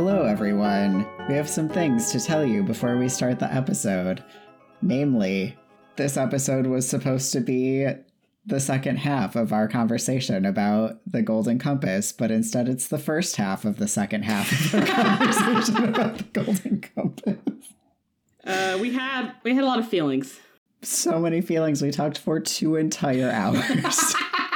Hello, everyone. We have some things to tell you before we start the episode. Namely, this episode was supposed to be the second half of our conversation about the Golden Compass, but instead it's the first half of the second half of our conversation about the Golden Compass. We had a lot of feelings. So many feelings. We talked for 2 entire hours.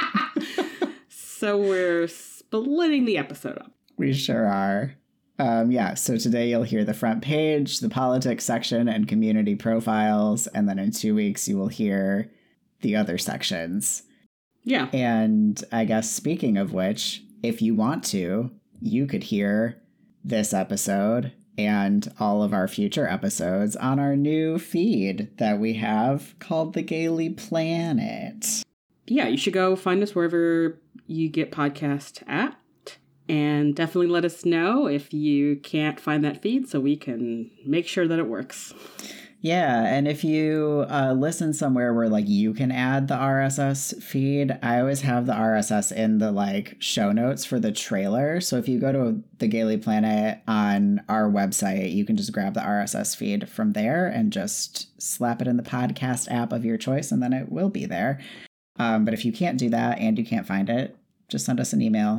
So we're splitting the episode up. We sure are. So today you'll hear the front page, the politics section, and community profiles, and then in 2 weeks you will hear the other sections. Yeah. And I guess speaking of which, if you want to, you could hear this episode and all of our future episodes on our new feed that we have called The Gaily Planet. Yeah, you should go find us wherever you get podcasts at. And definitely let us know if you can't find that feed so we can make sure that it works. Yeah, and if you listen somewhere where you can add the RSS feed, I always have the RSS in the show notes for the trailer. So if you go to the Gaily Planet on our website, you can just grab the RSS feed from there and just slap it in the podcast app of your choice, and then it will be there. But if you can't do that and you can't find it, just send us an email.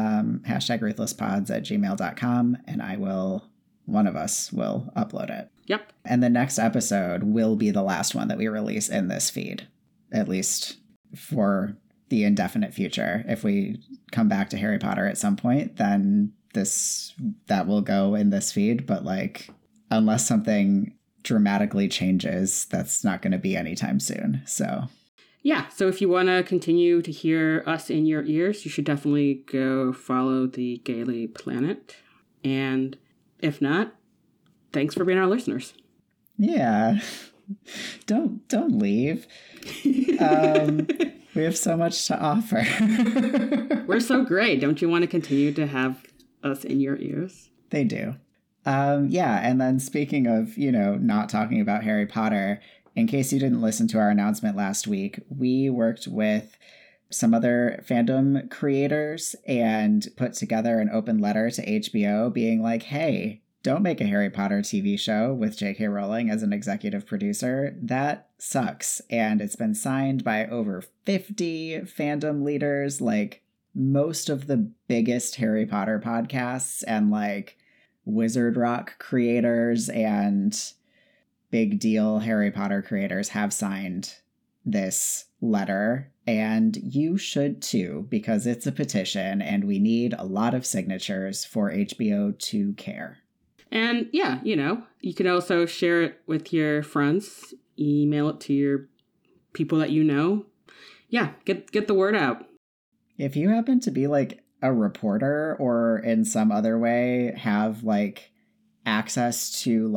#ruthlesspods@gmail.com, and one of us will upload it. Yep. And the next episode will be the last one that we release in this feed, at least for the indefinite future. If we come back to Harry Potter at some point, then that will go in this feed. But unless something dramatically changes, that's not going to be anytime soon. So yeah, so if you want to continue to hear us in your ears, you should definitely go follow the Gaily Planet. And if not, thanks for being our listeners. Yeah. Don't leave. We have so much to offer. We're so great. Don't you want to continue to have us in your ears? They do. And then speaking of, not talking about Harry Potter, in case you didn't listen to our announcement last week, we worked with some other fandom creators and put together an open letter to HBO being like, hey, don't make a Harry Potter TV show with J.K. Rowling as an executive producer. That sucks. And it's been signed by over 50 fandom leaders, most of the biggest Harry Potter podcasts and Wizard Rock creators and big deal Harry Potter creators have signed this letter, and you should too, because it's a petition and we need a lot of signatures for HBO to care. And yeah, you can also share it with your friends, email it to your people that you know. Yeah, get the word out. If you happen to be a reporter or in some other way have access to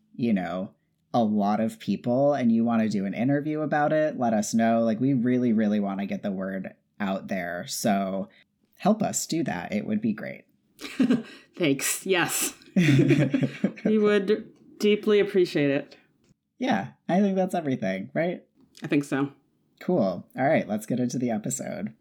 a lot of people and you want to do an interview about it, let us know. We really, really want to get the word out there. So help us do that. It would be great. Thanks. Yes. We would deeply appreciate it. Yeah, I think that's everything, right? I think so. Cool. All right, let's get into the episode.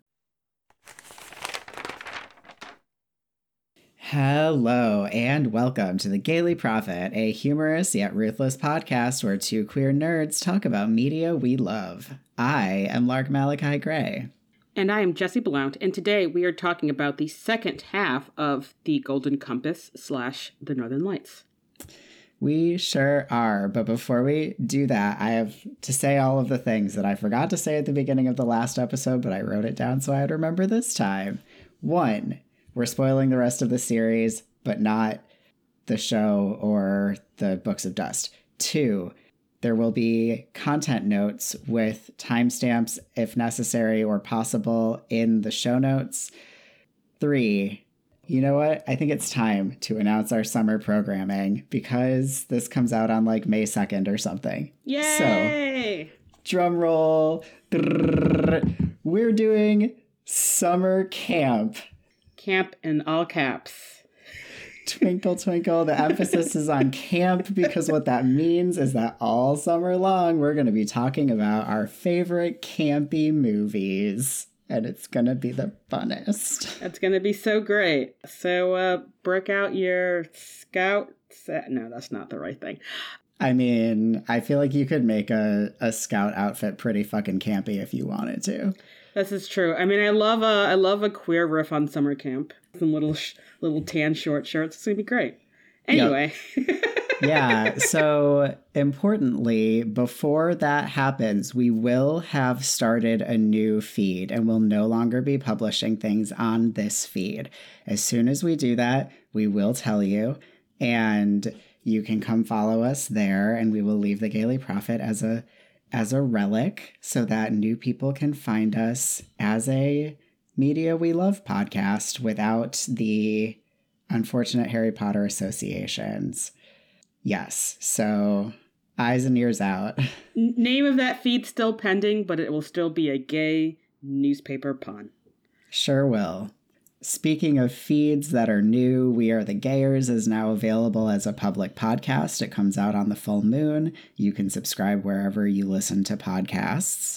Hello, and welcome to The Gaily Prophet, a humorous yet ruthless podcast where 2 queer nerds talk about media we love. I am Lark Malachi Gray. And I am Jessie Blount, and today we are talking about the second half of The Golden Compass / The Northern Lights. We sure are, but before we do that, I have to say all of the things that I forgot to say at the beginning of the last episode, but I wrote it down so I'd remember this time. 1, we're spoiling the rest of the series, but not the show or the Books of Dust. 2, there will be content notes with timestamps, if necessary or possible, in the show notes. 3, you know what? I think it's time to announce our summer programming because this comes out on May 2nd or something. Yay! So, drum roll. We're doing summer camp. Camp in all caps. Twinkle, twinkle. The emphasis is on camp because what that means is that all summer long, we're going to be talking about our favorite campy movies. And it's going to be the funnest. It's going to be so great. So break out your scout set. No, that's not the right thing. I mean, I feel like you could make a scout outfit pretty fucking campy if you wanted to. This is true. I mean, I love a queer riff on summer camp. Some little tan short shirts. It's going to be great. Anyway. Yep. Yeah, so importantly, before that happens, we will have started a new feed and we'll no longer be publishing things on this feed. As soon as we do that, we will tell you, and you can come follow us there, and we will leave the Gayly Prophet as a relic so that new people can find us as a Media We Love podcast without the unfortunate Harry Potter associations. Yes, so eyes and ears out. Name of that feed still pending, but it will still be a gay newspaper pun. Sure will. Speaking of feeds that are new, We Are the Gayers is now available as a public podcast. It comes out on the full moon. You can subscribe wherever you listen to podcasts.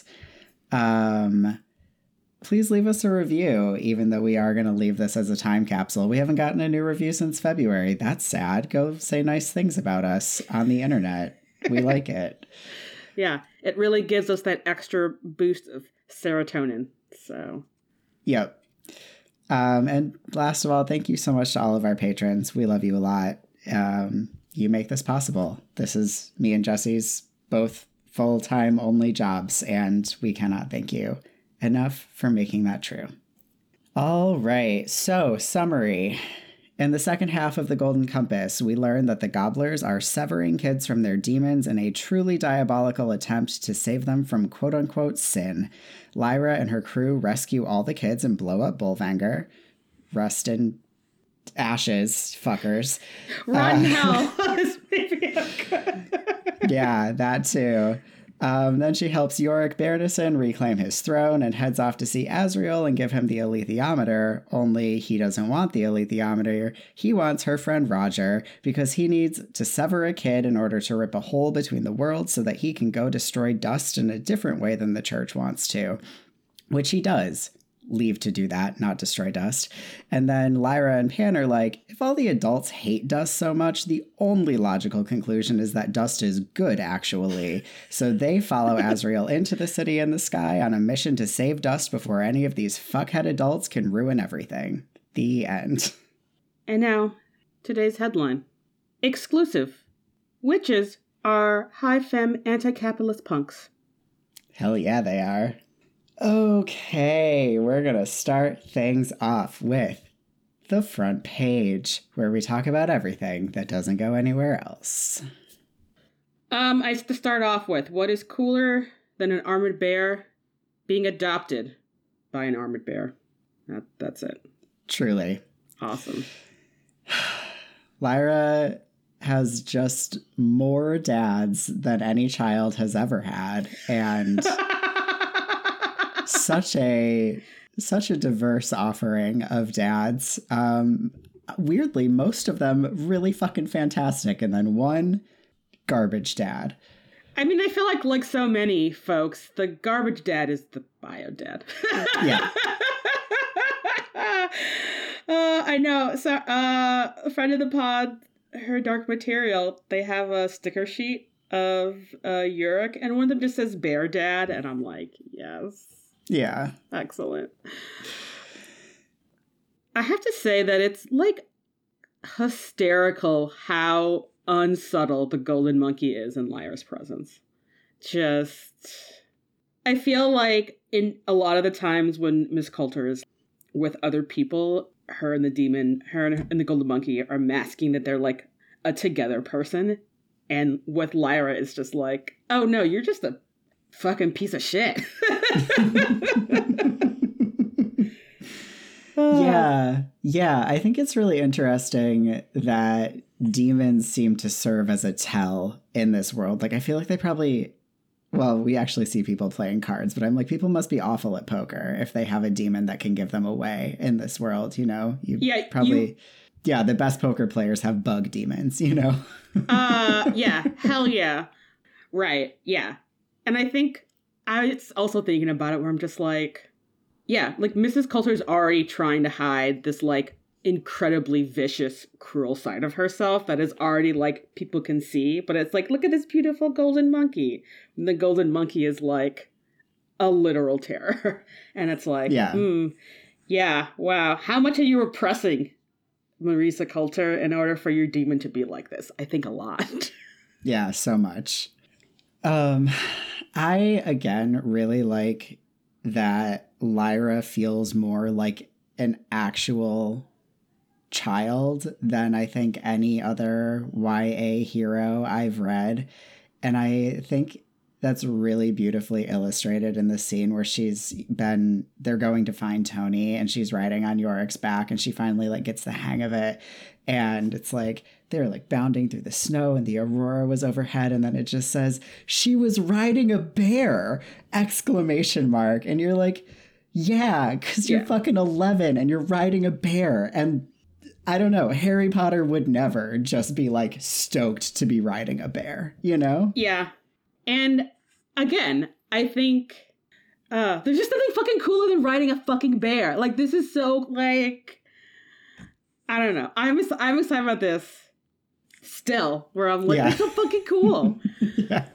Please leave us a review, even though we are going to leave this as a time capsule. We haven't gotten a new review since February. That's sad. Go say nice things about us on the internet. We like it. Yeah, it really gives us that extra boost of serotonin. So, yep. And last of all, thank you so much to all of our patrons. We love you a lot. You make this possible. This is me and Jesse's both full-time only jobs, and we cannot thank you enough for making that true. All right, so summary. In the second half of The Golden Compass, we learn that the Gobblers are severing kids from their demons in a truly diabolical attempt to save them from quote-unquote sin. Lyra and her crew rescue all the kids and blow up Bolvangar. Rust in ashes, fuckers. Rotten hell. Yeah, that too. Then she helps Yorick Bernison reclaim his throne and heads off to see Azriel and give him the alethiometer, only he doesn't want the alethiometer. He wants her friend Roger because he needs to sever a kid in order to rip a hole between the worlds so that he can go destroy dust in a different way than the church wants to, which he does. Leave to do that, not destroy dust. And then Lyra and Pan are like, if all the adults hate dust so much, the only logical conclusion is that dust is good, actually. So they follow Azriel into the city in the sky on a mission to save dust before any of these fuckhead adults can ruin everything. The end. And now, today's headline. Exclusive. Witches are high femme anti-capitalist punks. Hell yeah, they are. Okay, we're going to start things off with the front page, where we talk about everything that doesn't go anywhere else. I have to start off with, what is cooler than an armored bear being adopted by an armored bear? That's it. Truly. Awesome. Lyra has just more dads than any child has ever had, and such a diverse offering of dads. Weirdly, most of them really fucking fantastic, and then one garbage dad. I mean, I feel like so many folks, the garbage dad is the bio dad. Yeah. I know. So, a friend of the pod, her Dark Material, they have a sticker sheet of Yorick, and one of them just says Bear Dad, and I'm like, yes. Yeah. Excellent. I have to say that it's hysterical how unsubtle the golden monkey is in Lyra's presence. I feel like in a lot of the times when Miss Coulter is with other people, her and the golden monkey are masking that they're a together person. And with Lyra, it's just oh no, you're just a fucking piece of shit. Yeah. I think it's really interesting that demons seem to serve as a tell in this world. I feel like they probably, well, we actually see people playing cards, but I'm like, people must be awful at poker if they have a demon that can give them away in this world, you know? Yeah, the best poker players have bug demons, you know? Yeah, hell yeah. Right, yeah. And I think I was also thinking about it where I'm just yeah, like Mrs. Coulter's already trying to hide this like incredibly vicious, cruel side of herself that is already like people can see, but it's like, look at this beautiful golden monkey. And the golden monkey is like a literal terror. And it's like, Yeah. Yeah, wow. How much are you repressing, Marisa Coulter, in order for your demon to be like this? I think a lot. Yeah, so much. I again really like that Lyra feels more like an actual child than I think any other YA hero I've read. And I think that's really beautifully illustrated in the scene where they're going to find Tony and she's riding on Yorick's back and she finally like gets the hang of it. And it's like, they're like bounding through the snow and the aurora was overhead. And then it just says, she was riding a bear, ! And you're like, yeah, because you're fucking 11 and you're riding a bear. And I don't know, Harry Potter would never just be like stoked to be riding a bear, you know? Yeah. And again, I think there's just nothing fucking cooler than riding a fucking bear. Like, this is so, like, I don't know. I'm excited about this still, where I'm like, this is so fucking cool. Yeah.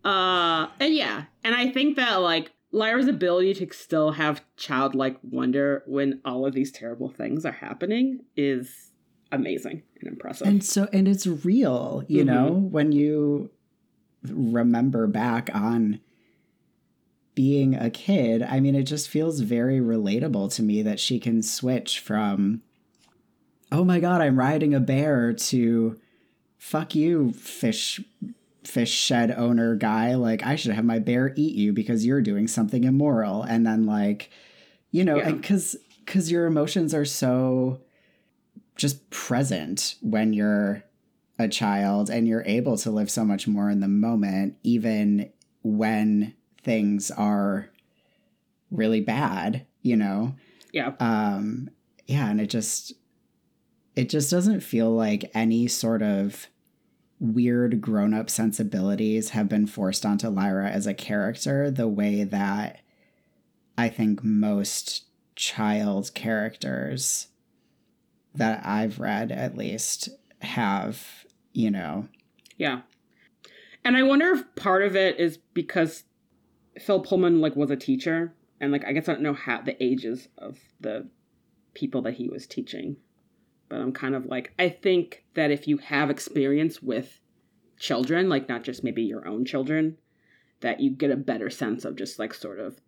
And I think that, like, Lyra's ability to still have childlike wonder when all of these terrible things are happening is amazing and impressive. And it's real, you know, when you remember back on being a kid. I mean, it just feels very relatable to me that she can switch from, oh my God, I'm riding a bear, to fuck you, fish shed owner guy. Like, I should have my bear eat you because you're doing something immoral. And then, like, you know, and because your emotions are so just present when you're a child and you're able to live so much more in the moment, even when things are really bad, you know? Yeah. Yeah. And it just doesn't feel like any sort of weird grown-up sensibilities have been forced onto Lyra as a character the way that I think most child characters that I've read, at least, have, you know. Yeah. And I wonder if part of it is because Phil Pullman, like, was a teacher, and, like, I guess I don't know how the ages of the people that he was teaching. But I'm kind of like, I think that if you have experience with children, like not just maybe your own children, that you get a better sense of just like sort of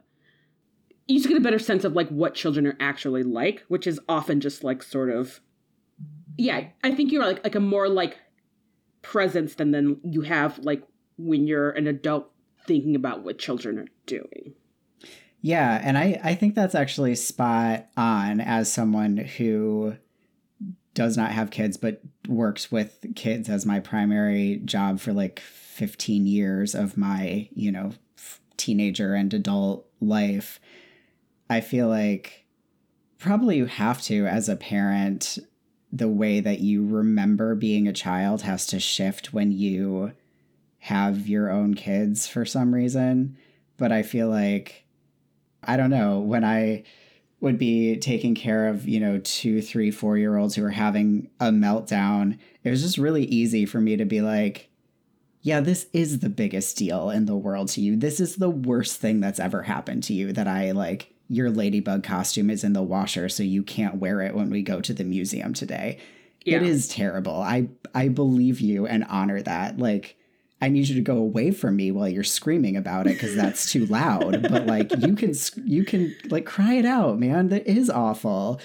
you just get a better sense of like what children are actually like, which is often just like sort of, yeah, I think you're like a more like presence than you have like when you're an adult thinking about what children are doing. Yeah, and I think that's actually spot on as someone who does not have kids, but works with kids as my primary job for like 15 years of my, you know, teenager and adult life. I feel like probably you have to, as a parent, the way that you remember being a child has to shift when you have your own kids for some reason. But I feel like, I don't know, when I would be taking care of, you know, 2, 3, 4-year-olds who are having a meltdown, it was just really easy for me to be like, yeah, this is the biggest deal in the world to you. This is the worst thing that's ever happened to you, that I like, your ladybug costume is in the washer, so you can't wear it when we go to the museum today. Yeah. It is terrible. I believe you and honor that. Like, I need you to go away from me while you're screaming about it because that's too loud. But like, you can like cry it out, man. That is awful.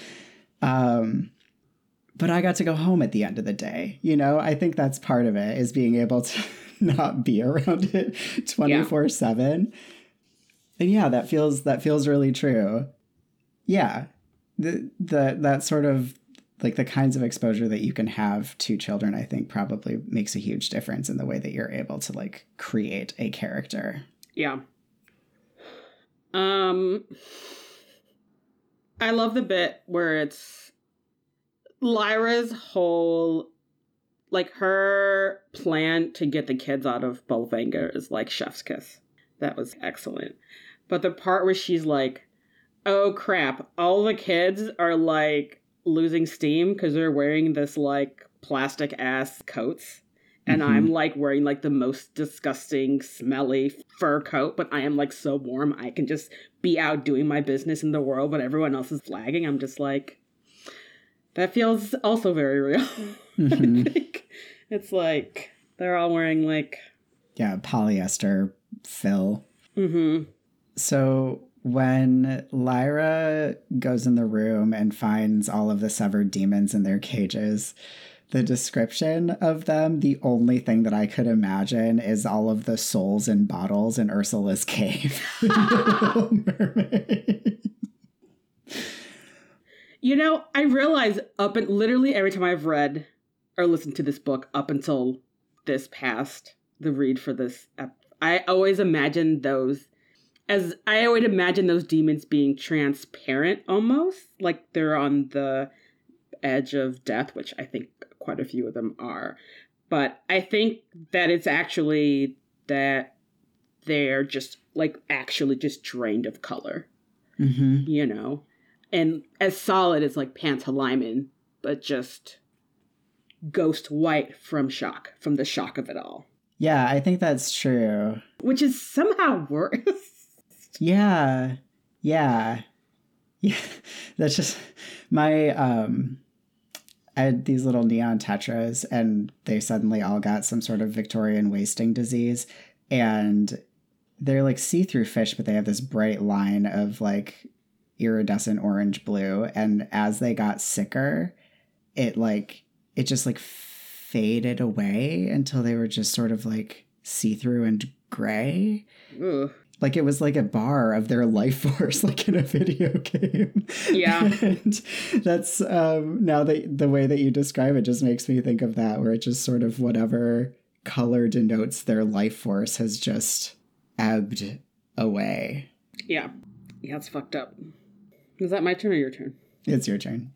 But I got to go home at the end of the day. You know, I think that's part of it, is being able to not be around it 24/7. And yeah, that feels really true. Yeah. That sort of like the kinds of exposure that you can have to children, I think probably makes a huge difference in the way that you're able to like create a character. Yeah. I love the bit where it's Lyra's whole, like, her plan to get the kids out of Bolvangar is like chef's kiss. That was excellent. But the part where she's like, oh crap, all the kids are like losing steam because they're wearing this like plastic ass coats. And I'm like wearing like the most disgusting, smelly fur coat, but I am like so warm. I can just be out doing my business in the world, but everyone else is flagging. I'm just like, that feels also very real. I think it's like they're all wearing like, yeah, polyester fill. So when Lyra goes in the room and finds all of the severed demons in their cages, the description of them, the only thing that I could imagine is all of the souls in bottles in Ursula's cave. Little Mermaid. You know, I realize literally every time I've read or listened to this book up until this past the read for this, I always imagine those demons being transparent almost, like they're on the edge of death, which I think quite a few of them are. But I think that it's actually that they're just like actually just drained of color, you know, and as solid as like Pantalaimon, but just ghost white from the shock of it all. Yeah, I think that's true. Which is somehow worse. Yeah. That's just my I had these little neon tetras, and they suddenly all got some sort of Victorian wasting disease, and they're like see-through fish, but they have this bright line of like iridescent orange blue, and as they got sicker, it just like faded away until they were just sort of like see-through and gray. Ugh. Like it was like a bar of their life force, like in a video game. Yeah. And that's now that the way that you describe it just makes me think of that, where it just sort of whatever color denotes their life force has just ebbed away. Yeah. Yeah, it's fucked up. Is that my turn or your turn? It's your turn.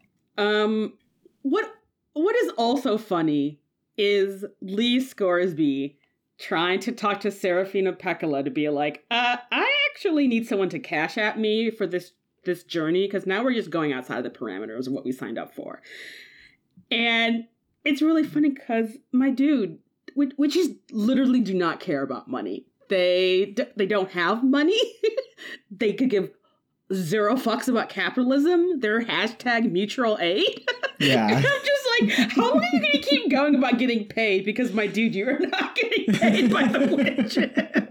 What is also funny is Lee Scoresby trying to talk to Serafina Pekkala to be like, I actually need someone to cash at me for this journey, because now we're just going outside of the parameters of what we signed up for. And it's really funny because my dude, witches literally do not care about money. They don't have money. They could give zero fucks about capitalism. They're #mutual aid. Yeah. And I'm just like, how long are you going to keep going about getting paid? Because, my dude, you are not getting paid by the witches.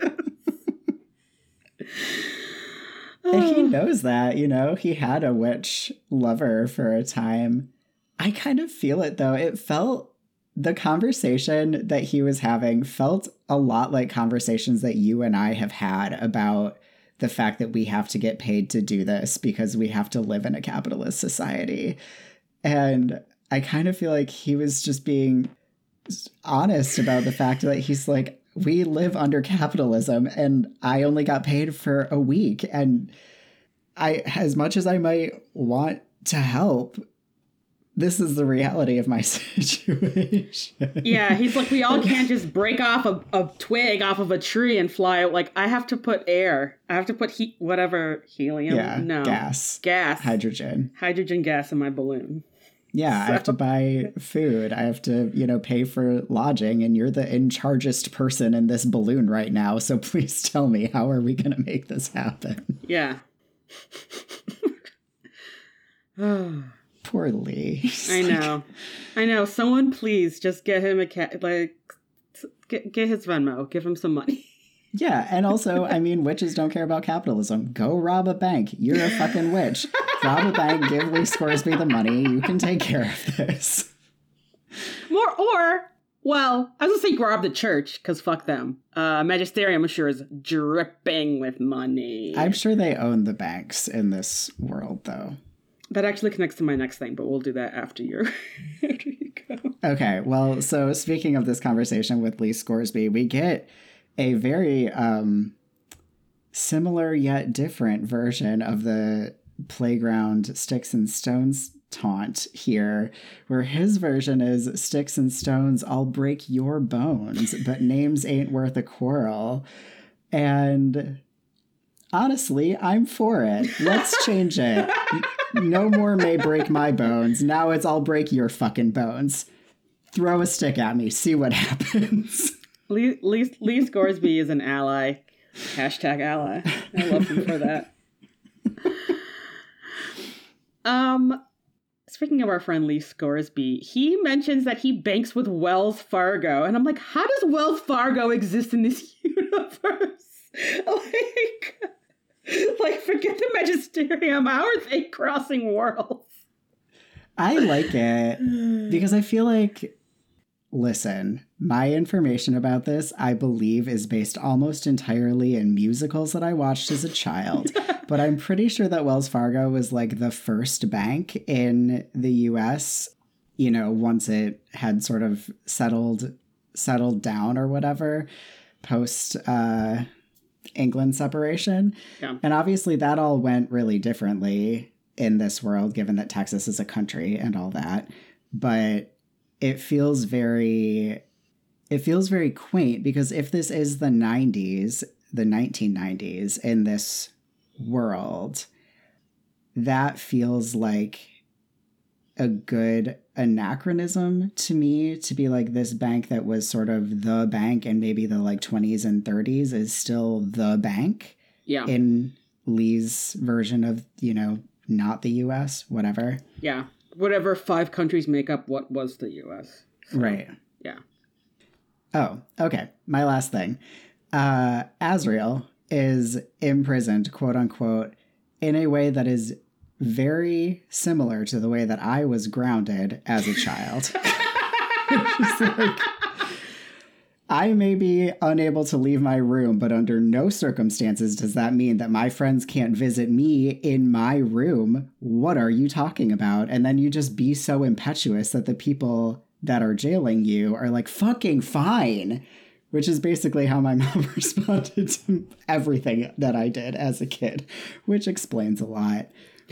And he knows that, you know, he had a witch lover for a time. I kind of feel it, though. The conversation that he was having felt a lot like conversations that you and I have had about the fact that we have to get paid to do this because we have to live in a capitalist society. And I kind of feel like he was just being honest about the fact that he's like, we live under capitalism and I only got paid for a week. And as much as I might want to help, this is the reality of my situation. Yeah, he's like, we all can't just break off a twig off of a tree and fly. Like, I have to put air. I have to put helium. Yeah, no. Gas. Hydrogen gas in my balloon. Yeah, I have to buy food. I have to, pay for lodging. And you're the in-chargest person in this balloon right now. So please tell me, how are we going to make this happen? Yeah. Poor Lee. I know. Someone please just get him get his Venmo. Give him some money. Yeah, and also, witches don't care about capitalism. Go rob a bank. You're a fucking witch. Rob a bank, give Lee Scoresby the money. You can take care of this. I was gonna say rob the church, because fuck them. Magisterium, I'm sure, is dripping with money. I'm sure they own the banks in this world, though. That actually connects to my next thing, but we'll do that after you go. Okay, well, so speaking of this conversation with Lee Scoresby, we get a very similar yet different version of the playground sticks and stones taunt here, where his version is sticks and stones, I'll break your bones, but names ain't worth a quarrel. And Honestly, I'm for it. Let's change it. No more may break my bones. Now it's I'll break your fucking bones. Throw a stick at me. See what happens. Lee Scoresby is an ally. Hashtag ally. I love him for that. Speaking of our friend Lee Scoresby, he mentions that he banks with Wells Fargo. And I'm like, how does Wells Fargo exist in this universe? Like, forget the Magisterium. How are they crossing worlds? I like it because I feel like, listen, my information about this, I believe, is based almost entirely in musicals that I watched as a child. But I'm pretty sure that Wells Fargo was like the first bank in the US, you know, once it had sort of settled down or whatever post England separation. Yeah. And obviously that all went really differently in this world, given that Texas is a country and all that. But it feels very quaint because if this is the 90s, the 1990s in this world, that feels like a good anachronism to me, to be like this bank that was sort of the bank in maybe the like 20s and 30s is still the bank. Yeah. In Lee's version of, you know, not the US, whatever. Yeah. Whatever 5 countries make up what was the US. So, right. Yeah. Oh, okay. My last thing. Azriel is imprisoned, quote unquote, in a way that is very similar to the way that I was grounded as a child. It's like, I may be unable to leave my room, but under no circumstances does that mean that my friends can't visit me in my room. What are you talking about? And then you just be so impetuous that the people that are jailing you are like, fucking fine. Which is basically how my mom responded to everything that I did as a kid, which explains a lot.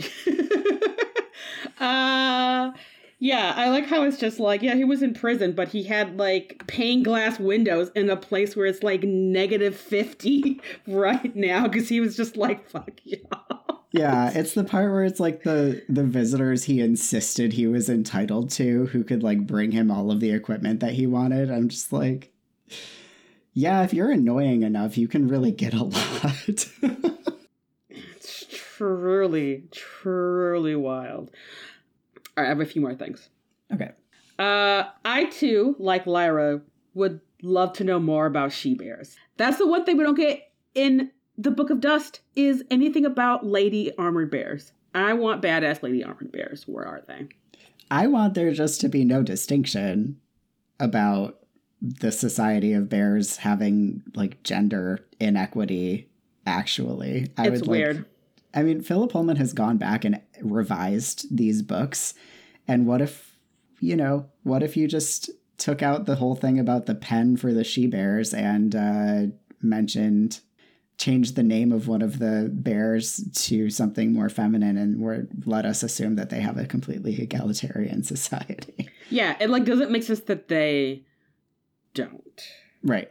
Yeah, I like how it's just like, yeah, he was in prison, but he had like pane glass windows in a place where it's like -50 right now because he was just like, fuck y'all. Yeah, it's the part where it's like the visitors he insisted he was entitled to who could like bring him all of the equipment that he wanted. I'm just like, yeah, if you're annoying enough, you can really get a lot. It's truly, truly wild. All right, I have a few more things. Okay. I too, like Lyra, would love to know more about she-bears. That's the one thing we don't get in the Book of Dust is anything about lady armored bears. I want badass lady armored bears. Where are they? I want there just to be no distinction about the Society of Bears having like gender inequity. Actually, It's weird. I mean, Philip Pullman has gone back and revised these books. And what if you just took out the whole thing about the pen for the she-bears and changed the name of one of the bears to something more feminine and let us assume that they have a completely egalitarian society. Yeah, it like doesn't make sense that they don't. Right.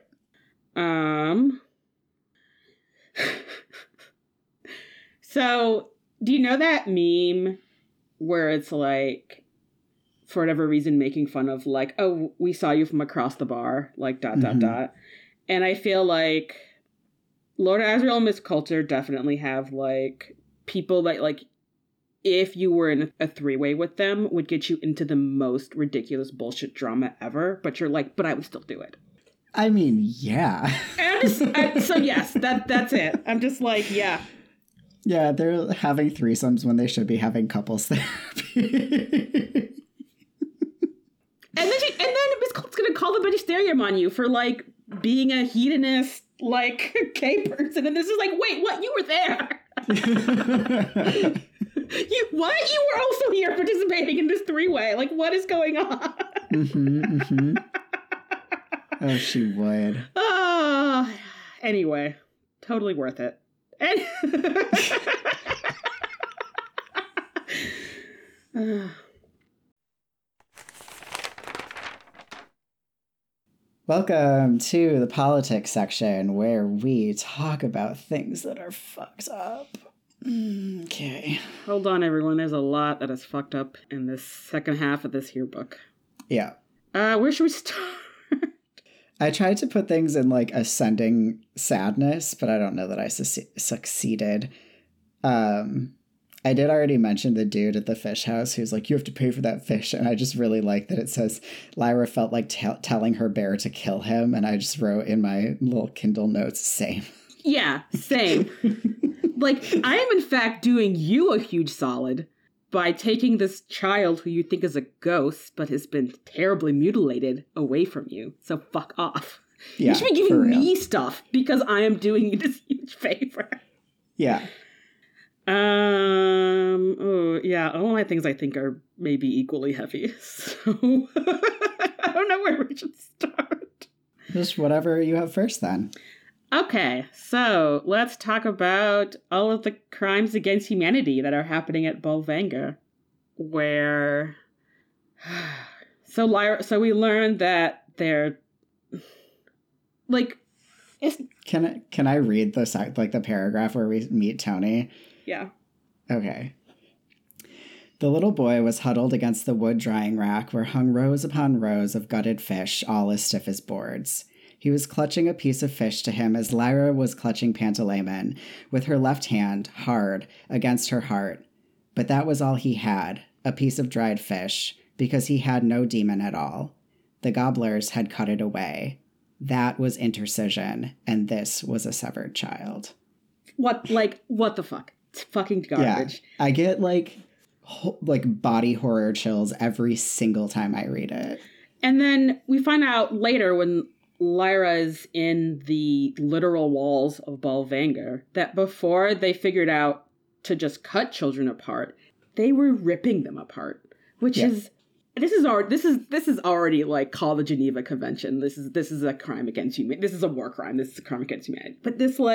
So, do you know that meme where it's like, for whatever reason, making fun of like, oh, we saw you from across the bar, like ... And I feel like Lord Asriel and Miss Coulter definitely have like people that like, if you were in a 3-way with them, would get you into the most ridiculous bullshit drama ever. But you're like, but I would still do it. I mean, yeah. So yes, that's it. I'm just like, yeah. Yeah, they're having threesomes when they should be having couples therapy. And then Miss Colt's gonna call the magisterium on you for like being a hedonist, like gay person, and this is like, wait, what? You were there. What? You were also here participating in this 3-way. Like, what is going on? Oh, she would. Anyway, totally worth it. Welcome to the politics section where we talk about things that are fucked up. Okay. Hold on, everyone. There's a lot that is fucked up in this second half of this here book. Yeah. Where should we start? I tried to put things in like ascending sadness, but I don't know that I succeeded. I did already mention the dude at the fish house who's like, you have to pay for that fish. And I just really like that it says Lyra felt like telling her bear to kill him. And I just wrote in my little Kindle notes, same. Yeah, same. Like, I am in fact doing you a huge solid by taking this child who you think is a ghost but has been terribly mutilated away from you. So fuck off. Yeah, you should be giving me stuff because I am doing you this huge favor. Yeah. Oh, yeah, all my things I think are maybe equally heavy. So I don't know where we should start. Just whatever you have first then. Okay, so let's talk about all of the crimes against humanity that are happening at Bolvangar, where so we learned that they're like Can I read the paragraph where we meet Tony? Yeah. Okay. The little boy was huddled against the wood drying rack where hung rows upon rows of gutted fish, all as stiff as boards. He was clutching a piece of fish to him as Lyra was clutching Pantalaimon, with her left hand, hard, against her heart. But that was all he had, a piece of dried fish, because he had no demon at all. The gobblers had cut it away. That was intercision, and this was a severed child. What the fuck? It's fucking garbage. Yeah, I get like body horror chills every single time I read it. And then we find out later when Lyra is in the literal walls of Bolvangar that before they figured out to just cut children apart, they were ripping them apart, which is this is already like called the Geneva Convention. This is a crime against humanity. This is a war crime. This is a crime against humanity. But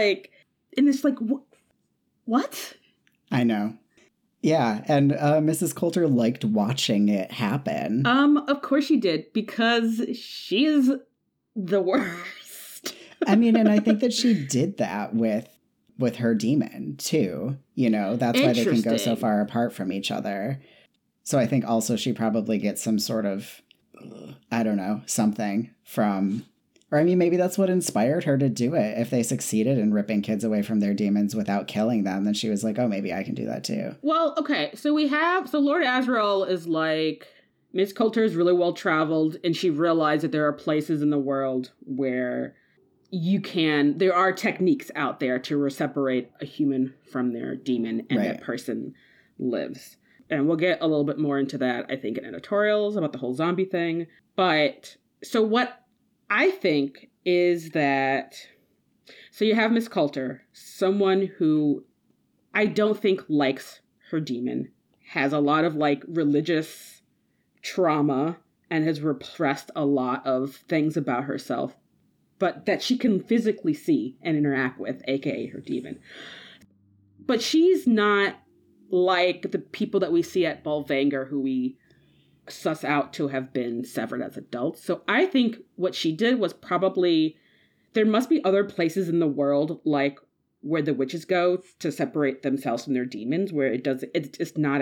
what? I know. Yeah, and Mrs. Coulter liked watching it happen. Of course she did, because she is the worst. I mean, and I think that she did that with her demon, too. You know, that's why they can go so far apart from each other. So I think also she probably gets some sort of, I don't know, something from... Or, I mean, maybe that's what inspired her to do it. If they succeeded in ripping kids away from their demons without killing them, then she was like, oh, maybe I can do that too. Well, okay. So Lord Azrael is like, Miss Coulter is really well traveled, and she realized that there are places in the world where there are techniques out there to separate a human from their demon, and that person lives. And we'll get a little bit more into that, I think, in editorials about the whole zombie thing. But, so what I think is that, so you have Miss Coulter, someone who I don't think likes her demon, has a lot of like religious trauma and has repressed a lot of things about herself, but that she can physically see and interact with, aka her demon. But she's not like the people that we see at Bolvangar who we suss out to have been severed as adults. So I think what she did was probably, there must be other places in the world like where the witches go to separate themselves from their demons, where it not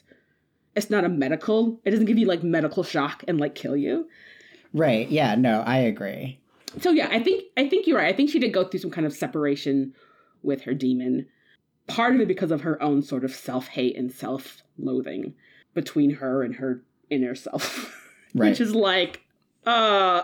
a medical, it doesn't give you like medical shock and like kill you. Right. Yeah, no, I agree. So yeah, I think you're right. I think she did go through some kind of separation with her demon. Part of it because of her own sort of self-hate and self-loathing between her and her inner self. Right. Which is like, I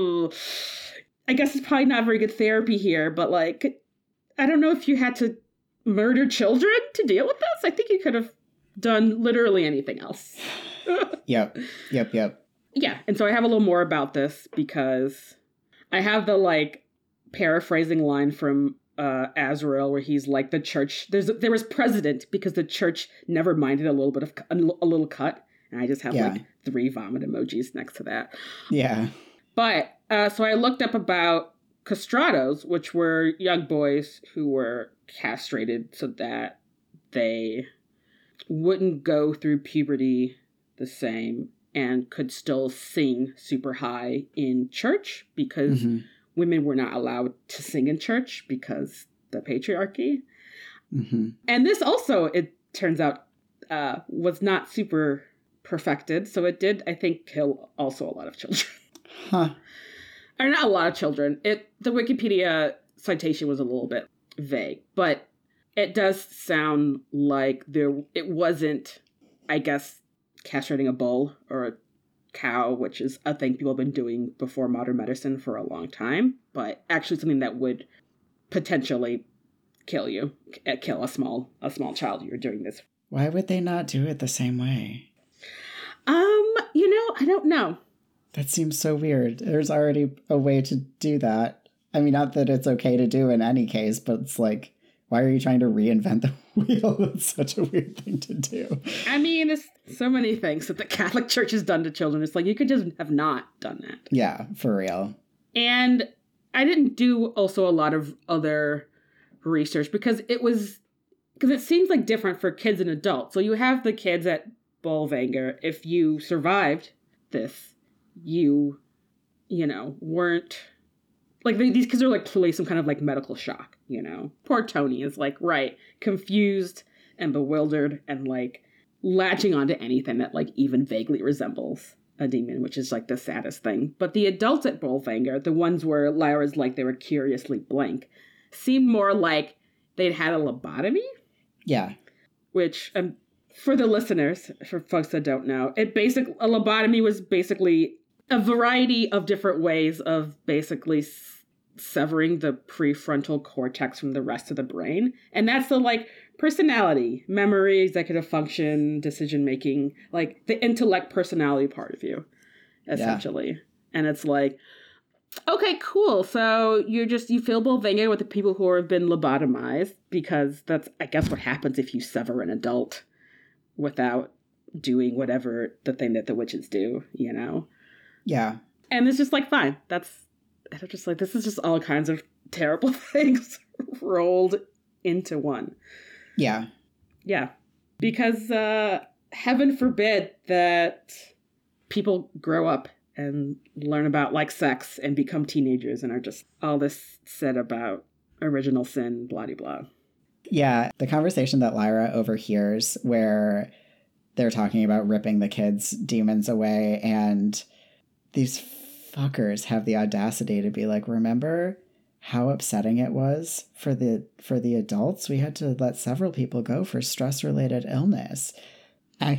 guess it's probably not very good therapy here, but like, I don't know if you had to murder children to deal with this. I think you could have done literally anything else. Yep. Yeah, and so I have a little more about this because I have the like paraphrasing line from Azrael where he's like, the church, there was precedent because the church never minded a little cut, and I just have like 3 vomit emojis next to that. Yeah. But so I looked up about castratos, which were young boys who were castrated so that they wouldn't go through puberty the same and could still sing super high in church because women were not allowed to sing in church because the patriarchy. And this also, it turns out, was not super perfected. So it did, I think, kill also a lot of children. Or not a lot of children. The Wikipedia citation was a little bit vague, but it does sound like it wasn't, I guess, castrating a bull or a cow, which is a thing people have been doing before modern medicine for a long time, but actually something that would potentially kill a small child. You're doing this. Why would they not do it the same way? I don't know. That seems so weird. There's already a way to do that. I mean, not that it's okay to do in any case, but it's like, why are you trying to reinvent the wheel? It's such a weird thing to do. I mean, there's so many things that the Catholic Church has done to children. It's like, you could just have not done that. Yeah, for real. And I didn't do also a lot of other research because it seems like different for kids and adults. So you have the kids at Bolvangar. If you survived this, you weren't like, these kids are like clearly some kind of like medical shock, Poor Tony is like, right, confused and bewildered and like latching onto anything that like even vaguely resembles a demon, which is like the saddest thing. But the adults at Bolvangar, the ones where Lyra's like they were curiously blank, seemed more like they'd had a lobotomy. Yeah. Which, for the listeners, for folks that don't know, a lobotomy was basically a variety of different ways of basically severing the prefrontal cortex from the rest of the brain. And that's the like personality, memory, executive function, decision making, like the intellect personality part of you, essentially. Yeah. And it's like, okay, cool. So you feel Bolvangar with the people who have been lobotomized, because that's, I guess, what happens if you sever an adult without doing whatever the thing that the witches do, Yeah. And it's just like, fine. I'm just like, this is just all kinds of terrible things rolled into one. Yeah. Yeah. Because heaven forbid that people grow up and learn about like sex and become teenagers and are just all this said about original sin, blah, blah, blah. Yeah. The conversation that Lyra overhears where they're talking about ripping the kids' demons away, and these fuckers have the audacity to be like, remember how upsetting it was for the adults? We had to let several people go for stress-related illness. I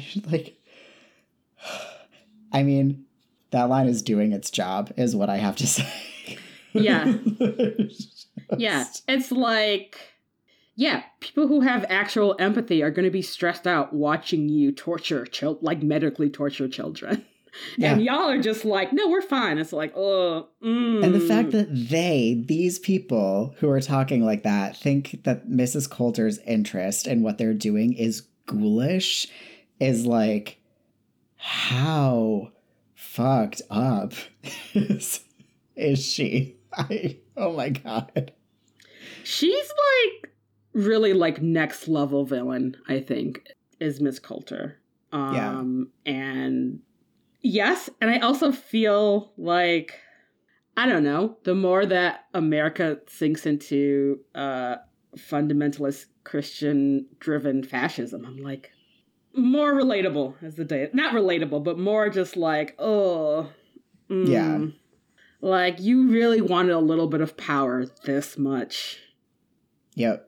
mean, that line is doing its job, is what I have to say. Yeah. Yeah. It's like, yeah, people who have actual empathy are going to be stressed out watching you torture medically torture children. Yeah. And y'all are just like, no, we're fine. It's like, oh. And the fact that these people who are talking like that, think that Mrs. Coulter's interest in what they're doing is ghoulish is like, how fucked up is she? Oh my God. She's like really like next level villain, I think, is Miss Coulter. Yeah. And yes, and I also feel like, I don't know, the more that America sinks into fundamentalist Christian-driven fascism, I'm like, more relatable as the day. Not relatable, but more just like, oh. Yeah. Like, you really wanted a little bit of power this much. Yep.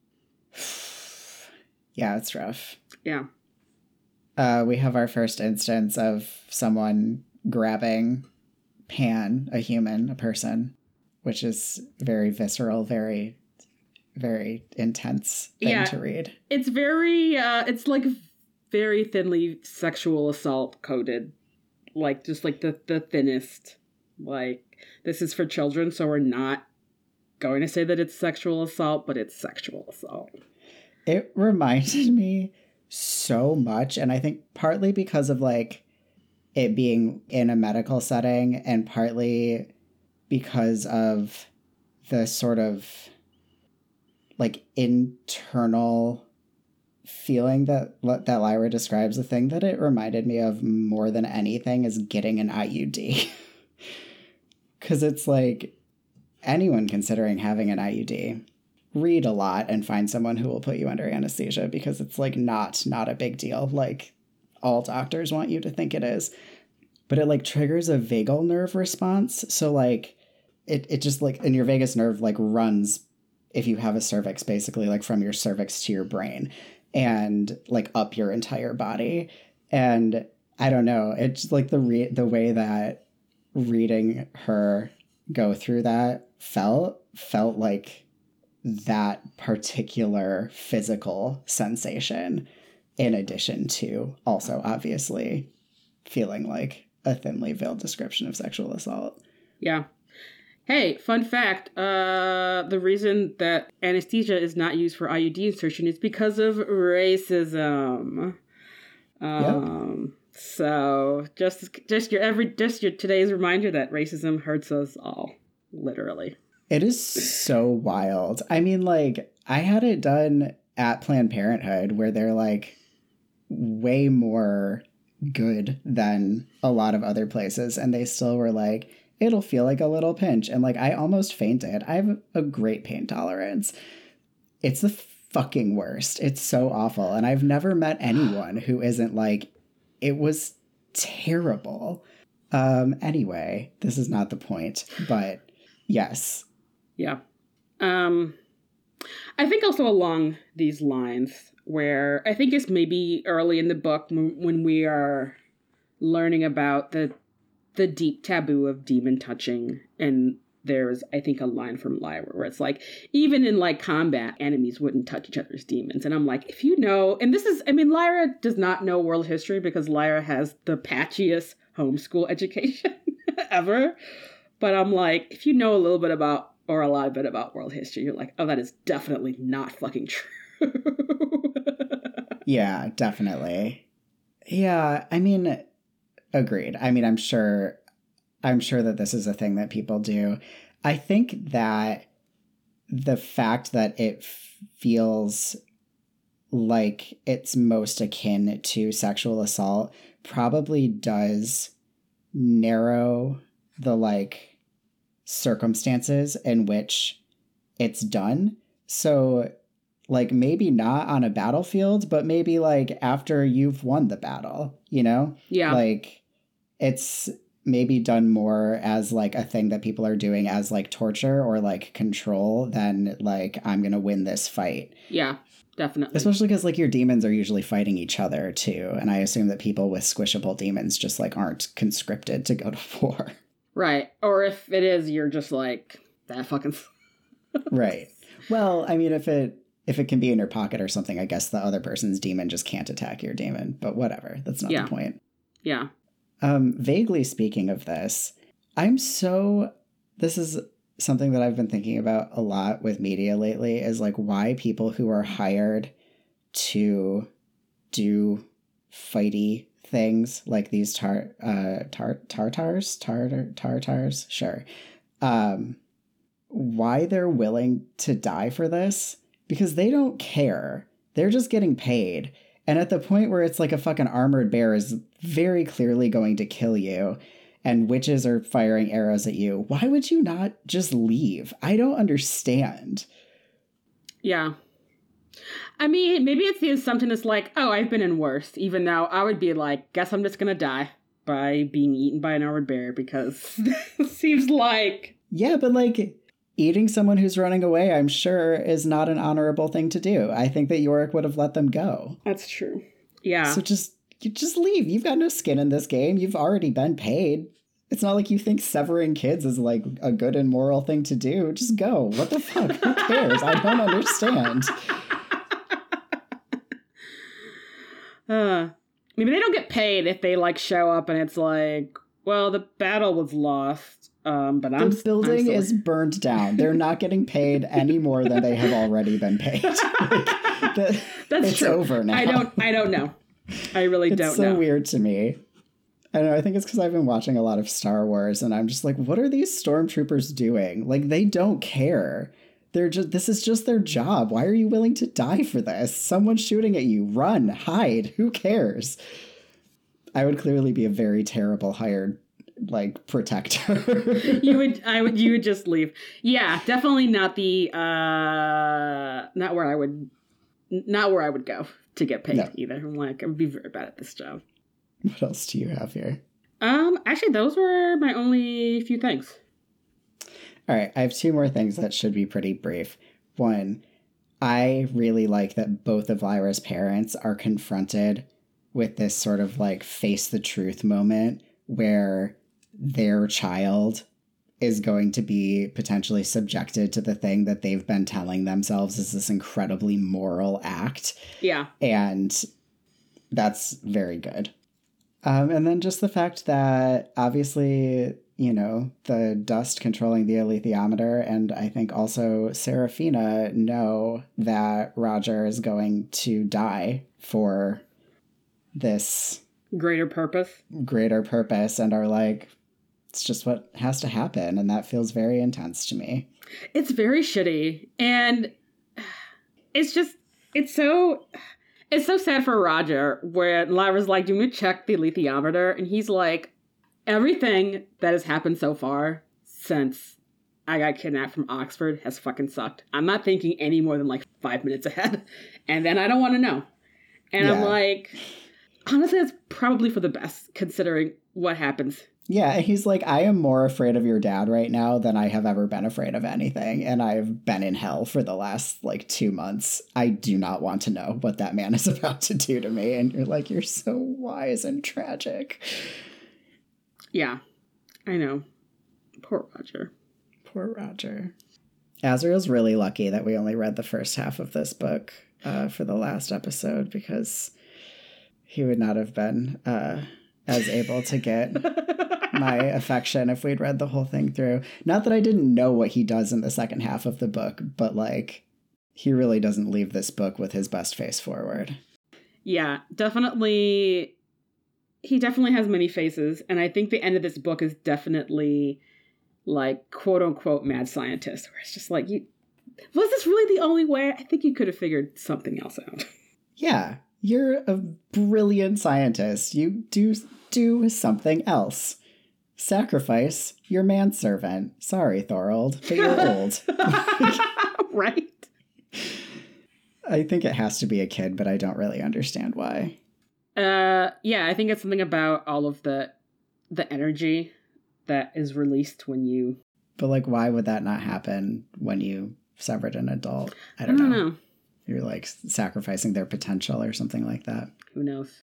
Yeah, it's rough. Yeah. We have our first instance of someone grabbing Pan, a human, a person, which is very visceral, very, very intense thing to read. It's very, it's like very thinly sexual assault coded. Like, just like the thinnest. Like, this is for children, so we're not going to say that it's sexual assault, but it's sexual assault. It reminded me so much, and I think partly because of like it being in a medical setting, and partly because of the sort of like internal feeling that Lyra describes, the thing that it reminded me of more than anything is getting an IUD. Because it's like, anyone considering having an IUD, read a lot and find someone who will put you under anesthesia, because it's like not a big deal. Like, all doctors want you to think it is. But it like triggers a vagal nerve response. So like it just like, and your vagus nerve like runs, if you have a cervix, basically like from your cervix to your brain and like up your entire body. And I don't know, it's like the way that reading her go through that felt like that particular physical sensation, in addition to also obviously feeling like a thinly veiled description of sexual assault. Yeah. Hey, fun fact, the reason that anesthesia is not used for IUD insertion is because of racism. Yep. So just your today's reminder that racism hurts us all, literally. It is so wild. I mean, like, I had it done at Planned Parenthood, where they're like way more good than a lot of other places, and they still were like, it'll feel like a little pinch, and like I almost fainted. I have a great pain tolerance. It's the fucking worst. It's so awful, and I've never met anyone who isn't like, it was terrible. Anyway, this is not the point, but yes. Yeah. I think also along these lines, where I think it's maybe early in the book when we are learning about the deep taboo of demon touching, and there's, I think, a line from Lyra where it's like, even in like combat, enemies wouldn't touch each other's demons. And I'm like, if you know, and this is, I mean, Lyra does not know world history because Lyra has the patchiest homeschool education ever. But I'm like, if you know a little bit about, or a lot of bit about world history, you're like, oh, that is definitely not fucking true. Yeah, definitely. Yeah, I mean, agreed. I mean, I'm sure that this is a thing that people do. I think that the fact that it feels like it's most akin to sexual assault probably does narrow the like circumstances in which it's done. So like maybe not on a battlefield, but maybe like after you've won the battle, you know? Yeah. Like it's maybe done more as like a thing that people are doing as like torture or like control than like, I'm going to win this fight. Yeah, definitely. Especially because like your demons are usually fighting each other too. And I assume that people with squishable demons just like aren't conscripted to go to war. Right. Or if it is, you're just like, that fucking... Right. Well, I mean, if it can be in your pocket or something, I guess the other person's demon just can't attack your demon. But whatever. That's not the point. Yeah. Vaguely speaking of this, this is something that I've been thinking about a lot with media lately, is like why people who are hired to do fighty things like these tartars, sure. Why they're willing to die for this, because they don't care. They're just getting paid. And at the point where it's like a fucking armored bear is very clearly going to kill you and witches are firing arrows at you, why would you not just leave? I don't understand. Yeah. I mean, maybe it's the assumption that's like, oh, I've been in worse, even though I would be like, guess I'm just going to die by being eaten by an armored bear, because it seems like... Yeah, but like... eating someone who's running away, I'm sure, is not an honorable thing to do. I think that Yorick would have let them go. That's true. Yeah. So just leave. You've got no skin in this game. You've already been paid. It's not like you think severing kids is like a good and moral thing to do. Just go. What the fuck? Who cares? I don't understand. Maybe they don't get paid if they like show up and it's like, well, the battle was lost. But the building is burned down. They're not getting paid any more than they have already been paid. That's it's true. Over now. I don't know. I really don't know. It's so weird to me. I don't know. I think it's because I've been watching a lot of Star Wars, and I'm just like, what are these stormtroopers doing? Like, they don't care. this is just their job. Why are you willing to die for this? Someone's shooting at you. Run, hide. Who cares? I would clearly be a very terrible hired like protector. You would just leave. Yeah, definitely not the not where I would go to get paid either. I'm like, I would be very bad at this job. What else do you have here? Actually, those were my only few things. All right, I have two more things that should be pretty brief. One, I really like that both of Lyra's parents are confronted with this sort of like face the truth moment where their child is going to be potentially subjected to the thing that they've been telling themselves is this incredibly moral act. Yeah. And that's very good. And then just the fact that obviously, you know, the dust controlling the alethiometer and I think also Serafina know that Roger is going to die for this greater purpose and are like, it's just what has to happen. And that feels very intense to me. It's very shitty. And it's so sad for Roger where Lyra's like, do you want to check the alethiometer? And he's like, everything that has happened so far since I got kidnapped from Oxford has fucking sucked. I'm not thinking any more than like 5 minutes ahead. And then I don't want to know. And I'm like, honestly, that's probably for the best considering what happens. Yeah, he's like, I am more afraid of your dad right now than I have ever been afraid of anything. And I've been in hell for the last, like, 2 months. I do not want to know what that man is about to do to me. And you're like, you're so wise and tragic. Yeah, I know. Poor Roger. Poor Roger. Azriel's really lucky that we only read the first half of this book for the last episode because he would not have been as able to get my affection if we'd read the whole thing through. Not that I didn't know what he does in the second half of the book, but like he really doesn't leave this book with his best face forward. Yeah, definitely. He definitely has many faces. And I think the end of this book is definitely like quote unquote mad scientist, where it's just like, was this really the only way? I think you could have figured something else out. Yeah. You're a brilliant scientist. You do something else. Sacrifice your manservant. Sorry, Thorold, but you're old. Right? I think it has to be a kid, but I don't really understand why. Yeah, I think it's something about all of the energy that is released when you... But like, why would that not happen when you severed an adult? I don't know. You're like sacrificing their potential or something like that. Who knows?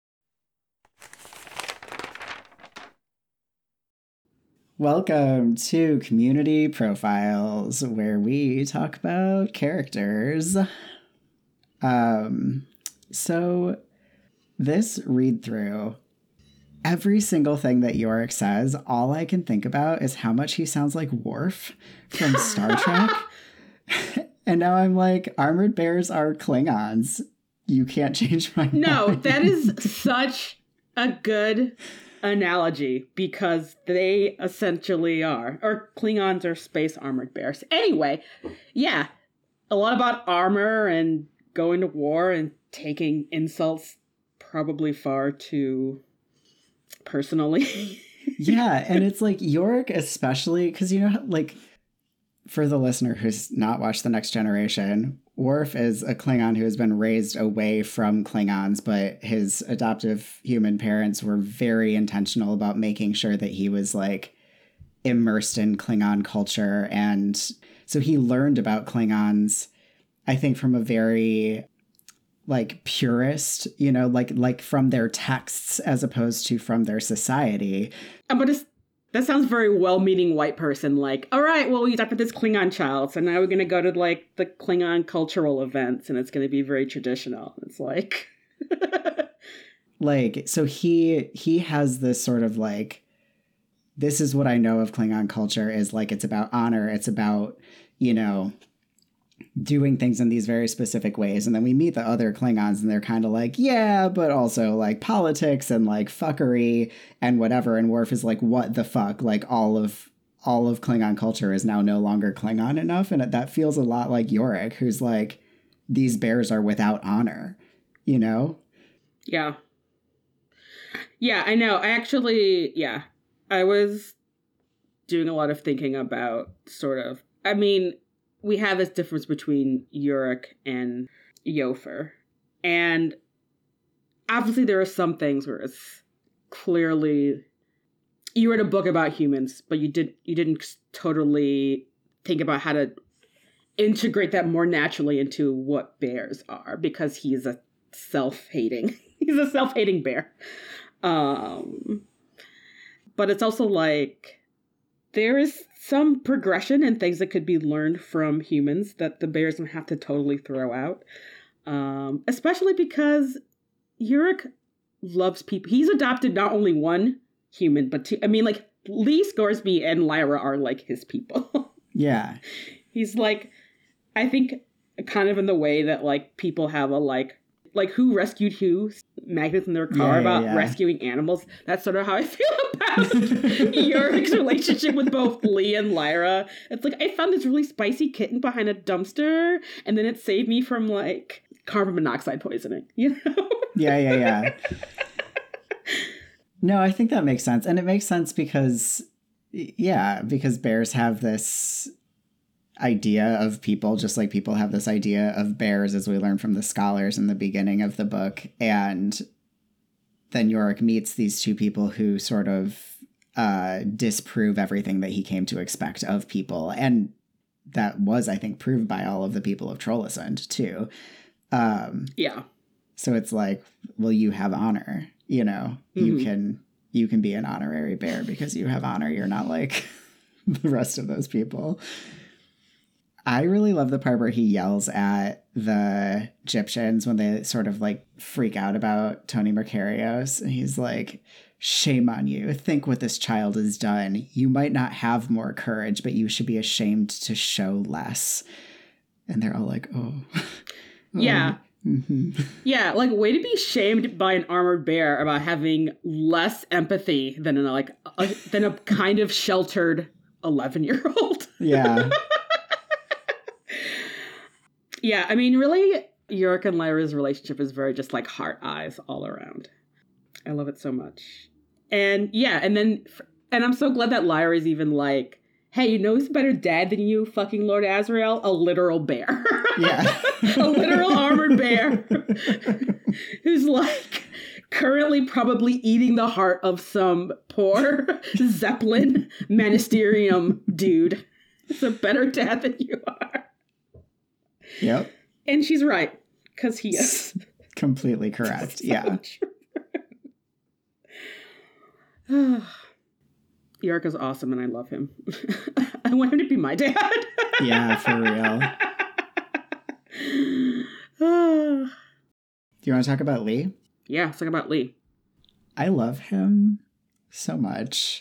Welcome to Community Profiles, where we talk about characters. So this read through, every single thing that Yorick says, all I can think about is how much he sounds like Worf from Star Trek. And now I'm like, armored bears are Klingons. You can't change my mind. No, that is such a good analogy because they essentially are. Or Klingons are space armored bears. Anyway, yeah, a lot about armor and going to war and taking insults probably far too personally. Yeah, and it's like Yorick especially, because you know, like, for the listener who's not watched The Next Generation, Worf is a Klingon who has been raised away from Klingons, but his adoptive human parents were very intentional about making sure that he was like immersed in Klingon culture. And so he learned about Klingons, I think, from a very like purist, you know, like from their texts as opposed to from their society. But that sounds very well-meaning white person. Like, all right, well, we adopted this Klingon child, so now we're going to go to, like, the Klingon cultural events, and it's going to be very traditional. It's like... like, so he has this sort of, like, this is what I know of Klingon culture is, like, it's about honor. It's about, you know, doing things in these very specific ways. And then we meet the other Klingons and they're kind of like, yeah, but also like politics and like fuckery and whatever. And Worf is like, what the fuck? Like all of all of Klingon culture is now no longer Klingon enough. And that feels a lot like Yorick, who's like, these bears are without honor, you know? Yeah. Yeah, I know. I was doing a lot of thinking about sort of, I mean, we have this difference between Yorick and Yofer. And obviously there are some things where it's clearly, you read a book about humans, but you didn't totally think about how to integrate that more naturally into what bears are, because he's a self-hating bear. But it's also like, there is some progression and things that could be learned from humans that the bears don't have to totally throw out. Especially because Yorick loves people. He's adopted not only one human, but two. I mean, like, Lee Scoresby and Lyra are like his people. Yeah. He's like, I think kind of in the way that like people have a like who rescued who magnets in their car about rescuing animals. That's sort of how I feel about Yorick's relationship with both Lee and Lyra. It's like, I found this really spicy kitten behind a dumpster, and then it saved me from like carbon monoxide poisoning, you know? Yeah. No, I think that makes sense. And it makes sense because bears have this idea of people, just like people have this idea of bears, as we learn from the scholars in the beginning of the book. And then Yorick meets these two people who sort of disprove everything that he came to expect of people. And that was, I think, proved by all of the people of Trollesund, too. Yeah. So it's like, well, you have honor, you know, you can be an honorary bear because you have honor. You're not like the rest of those people. I really love the part where he yells at the Egyptians when they sort of like freak out about Tony Mercarios. And he's like, shame on you. Think what this child has done. You might not have more courage, but you should be ashamed to show less. And they're all like, oh. Yeah. Mm-hmm. Yeah, like, way to be shamed by an armored bear about having less empathy than than a kind of sheltered 11-year-old. Yeah. Yeah, I mean, really, Yorick and Lyra's relationship is very just like heart eyes all around. I love it so much. And yeah, and I'm so glad that Lyra's even like, hey, you know who's a better dad than you, fucking Lord Azrael? A literal bear. Yeah. A literal armored bear who's like currently probably eating the heart of some poor Zeppelin Ministerium dude. It's a better dad than you are. Yep. And she's right, because he is. Completely correct. Yeah. Yorick is awesome, and I love him. I want him to be my dad. Yeah, for real. Do you want to talk about Lee? Yeah, let's talk about Lee. I love him so much.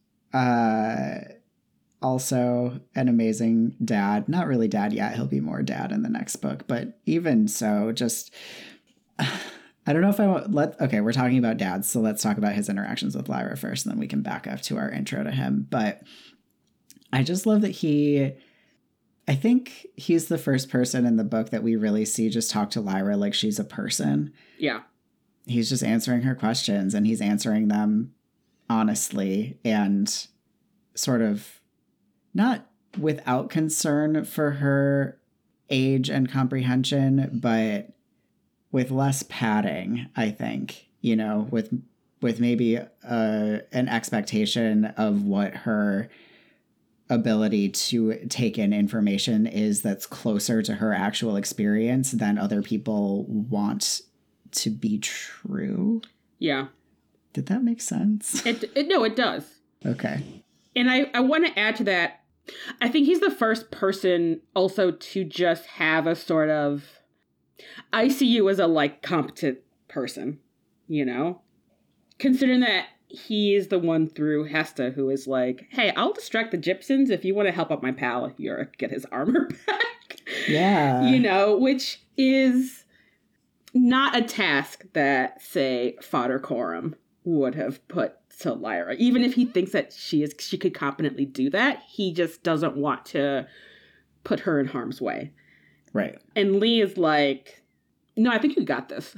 Also an amazing dad. Not really dad yet. He'll be more dad in the next book. But even so, just... I don't know if I want... we're talking about dads, so let's talk about his interactions with Lyra first, and then we can back up to our intro to him. But I just love that I think he's the first person in the book that we really see just talk to Lyra like she's a person. Yeah. He's just answering her questions, and he's answering them honestly and sort of not without concern for her age and comprehension, but with less padding, I think, you know, with maybe an expectation of what her ability to take in information is that's closer to her actual experience than other people want to be true. Yeah. Did that make sense? No, it does. Okay. And I want to add to that, I think he's the first person also to just have a sort of, I see you as a like competent person, you know? Considering that he is the one through Hesta who is like, hey, I'll distract the Gypsians if you want to help out my pal Yorick get his armor back. Yeah. You know, which is not a task that, say, Fodder Coram would have put to Lyra. Even if he thinks that she could competently do that, he just doesn't want to put her in harm's way. Right. And Lee is like, no, I think you got this.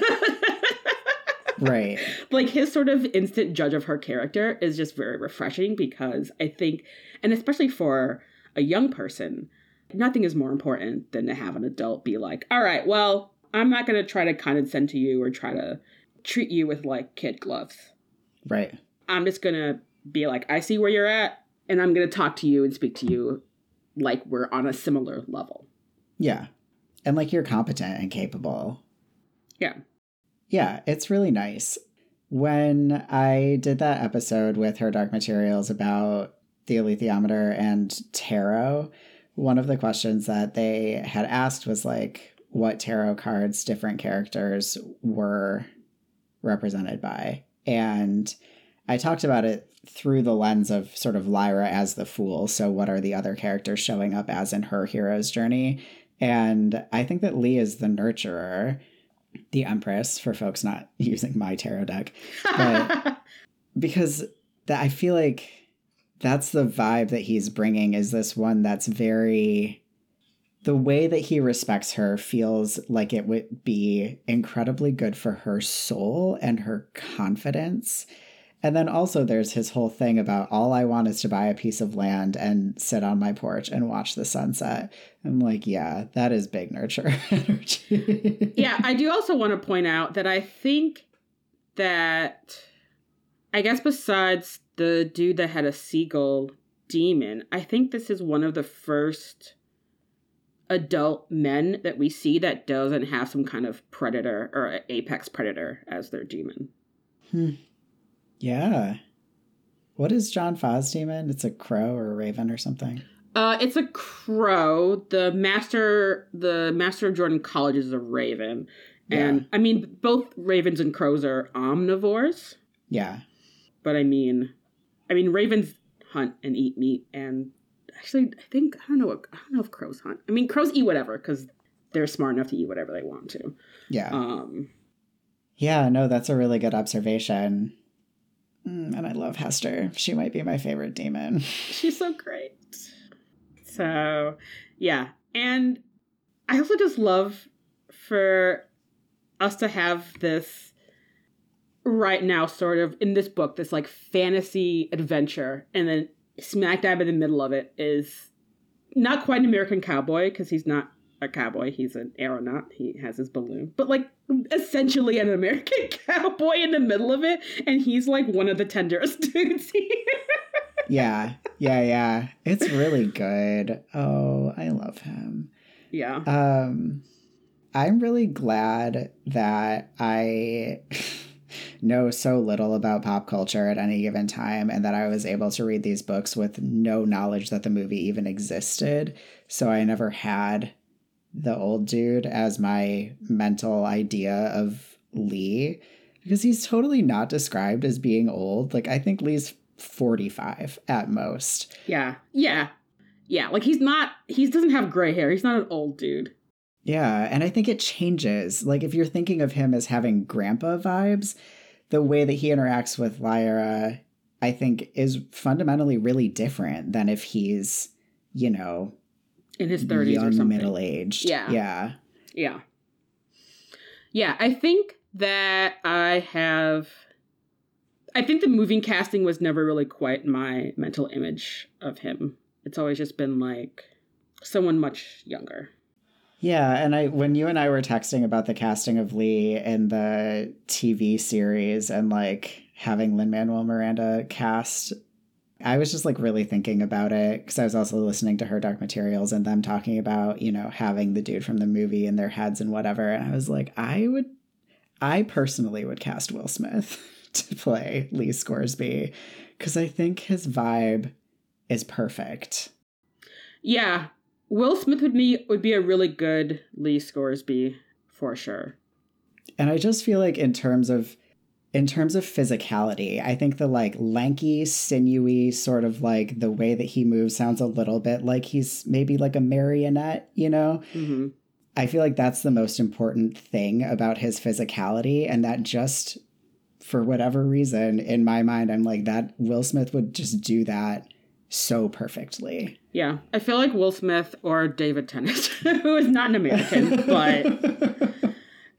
Right. Like, his sort of instant judge of her character is just very refreshing, because I think, and especially for a young person, nothing is more important than to have an adult be like, all right, well, I'm not going to try to condescend to you or try to treat you with, like, kid gloves. Right. I'm just going to be like, I see where you're at, and I'm going to talk to you and speak to you like we're on a similar level. Yeah. And like, you're competent and capable. Yeah. Yeah, it's really nice. When I did that episode with Her Dark Materials about the alethiometer and tarot, one of the questions that they had asked was like, what tarot cards different characters were represented by. And I talked about it through the lens of sort of Lyra as the fool. So what are the other characters showing up as in her hero's journey? And I think that Lee is the nurturer, the Empress, for folks not using my tarot deck. But because I feel like that's the vibe that he's bringing, is this one that's very... The way that he respects her feels like it would be incredibly good for her soul and her confidence. And then also there's his whole thing about, all I want is to buy a piece of land and sit on my porch and watch the sunset. I'm like, yeah, that is big nurture energy. Yeah, I do also want to point out that I think that, I guess besides the dude that had a seagull demon, I think this is one of the first adult men that we see that doesn't have some kind of predator or apex predator as their demon. Yeah. What is John Fa's demon? It's a crow or a raven or something. It's a crow. The master of Jordan College is a raven. And Yeah. I mean, both ravens and crows are omnivores. Yeah. But I mean ravens hunt and eat meat, and actually I don't know if crows hunt. I mean, crows eat whatever because they're smart enough to eat whatever they want to. Yeah. Yeah, no, that's a really good observation. And I love Hester. She might be my favorite demon. She's so great. So, yeah. And I also just love for us to have this right now, sort of, in this book, this like fantasy adventure. And then smack dab in the middle of it is not quite an American cowboy, because he's not a cowboy. He's an aeronaut. He has his balloon. But like essentially an American cowboy in the middle of it. And he's like one of the tenderest dudes here. Yeah. It's really good. Oh, I love him. Yeah. I'm really glad that I know so little about pop culture at any given time, and that I was able to read these books with no knowledge that the movie even existed. So I never had the old dude as my mental idea of Lee, because he's totally not described as being old. Like, I think Lee's 45 at most. Yeah. Like, he doesn't have gray hair. He's not an old dude. Yeah, and I think it changes. Like, if you're thinking of him as having grandpa vibes, the way that he interacts with Lyra, I think, is fundamentally really different than if he's, in his 30s or something. Middle-aged. Yeah. I think that I think the moving casting was never really quite my mental image of him. It's always just been like someone much younger. Yeah, and when you and I were texting about the casting of Lee in the TV series and like having Lin-Manuel Miranda cast, I was just like really thinking about it, because I was also listening to Her Dark Materials and them talking about, having the dude from the movie in their heads and whatever. And I was like, I personally would cast Will Smith to play Lee Scoresby, because I think his vibe is perfect. Yeah. Will Smith would be a really good Lee Scoresby for sure. And I just feel like in terms of physicality, I think the like lanky, sinewy sort of like the way that he moves sounds a little bit like he's maybe like a marionette, Mm-hmm. I feel like that's the most important thing about his physicality, and that just for whatever reason, in my mind, I'm like, that Will Smith would just do that so perfectly. Yeah. I feel like Will Smith or David Tennant, who is not an American, but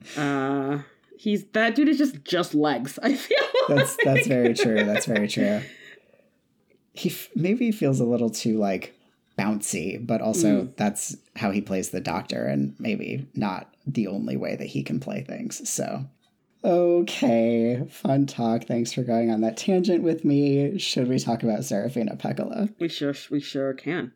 that dude is just legs, I feel like. That's very true. That's very true. He maybe feels a little too, like, bouncy, but also that's how he plays the Doctor, and maybe not the only way that he can play things. So, okay, fun talk. Thanks for going on that tangent with me. Should we talk about Serafina Pekkala? We sure can.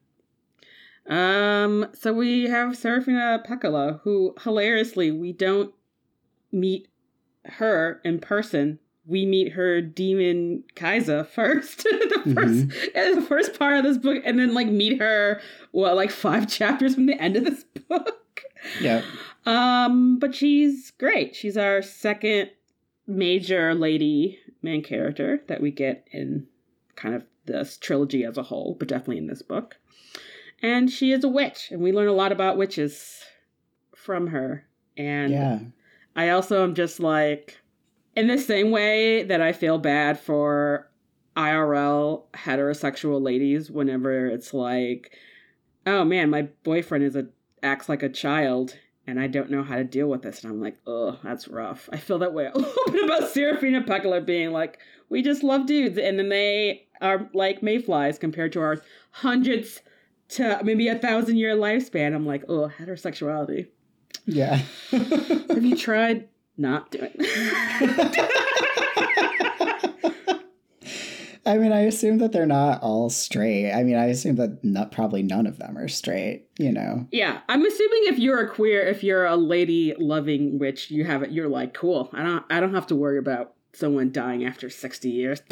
So we have Serafina Pekkala, who hilariously we don't meet her in person. We meet her demon Kaisa first, the first part of this book, and then like meet her 5 chapters from the end of this book. Yeah. But she's great. She's our second major lady main character that we get in kind of this trilogy as a whole, but definitely in this book. And she is a witch, and we learn a lot about witches from her. And I also am just like, in the same way that I feel bad for IRL heterosexual ladies whenever it's like, oh man, my boyfriend acts like a child and I don't know how to deal with this. And I'm like, oh, that's rough. I feel that way a little bit about Serafina Pekkala being like, we just love dudes. And then they are like mayflies compared to our hundreds to maybe 1,000-year lifespan. I'm like, oh, heterosexuality. Yeah. Have you tried not doing I mean, I assume that they're not all straight. I mean, I assume that probably none of them are straight, you know? Yeah, I'm assuming if you're a queer, if you're a lady loving witch, you're like, cool. I don't have to worry about someone dying after 60 years.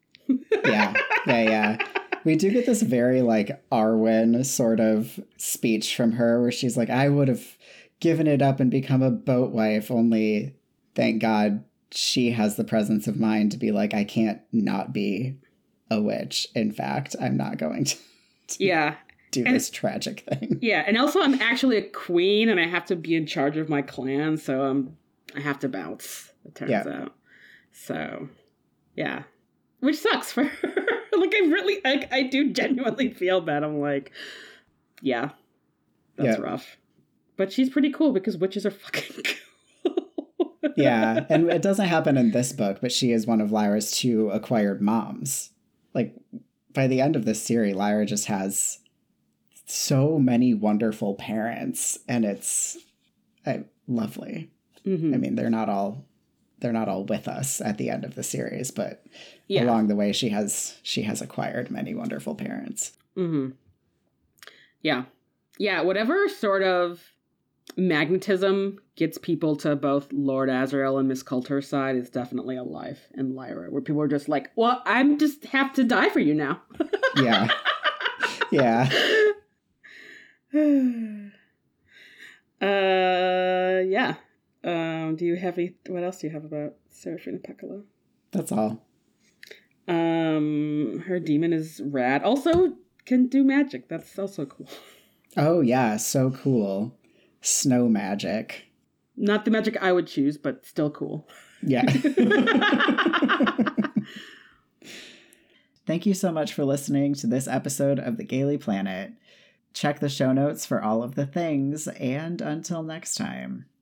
Yeah. We do get this very like Arwen sort of speech from her where she's like, I would have given it up and become a boat wife, only thank God she has the presence of mind to be like, I can't not be a witch. In fact, I'm not going to do this tragic thing. Yeah, and also I'm actually a queen and I have to be in charge of my clan, so I have to bounce, it turns out. So, yeah. Which sucks for her. Like, I do genuinely feel bad. I'm like, yeah, that's rough. But she's pretty cool because witches are fucking cool. Yeah, and it doesn't happen in this book, but she is one of Lyra's 2 acquired moms. Like, by the end of this series, Lyra just has so many wonderful parents, and it's lovely. Mm-hmm. I mean, they're not all with us at the end of the series, but along the way, she has acquired many wonderful parents. Mm-hmm. Yeah, whatever sort of magnetism gets people to both Lord Asriel and Miss Coulter's side is definitely alive in Lyra, where people are just like, well, I'm just have to die for you now. Yeah. Yeah. Yeah. Do you have what else do you have about Serafina Pekkala? That's all. Her demon is rad. Also can do magic. That's also cool. Oh yeah, so cool. Snow magic. Not the magic I would choose, but still cool. Yeah. Thank you so much for listening to this episode of The Gayly Planet. Check the show notes for all of the things, and until next time.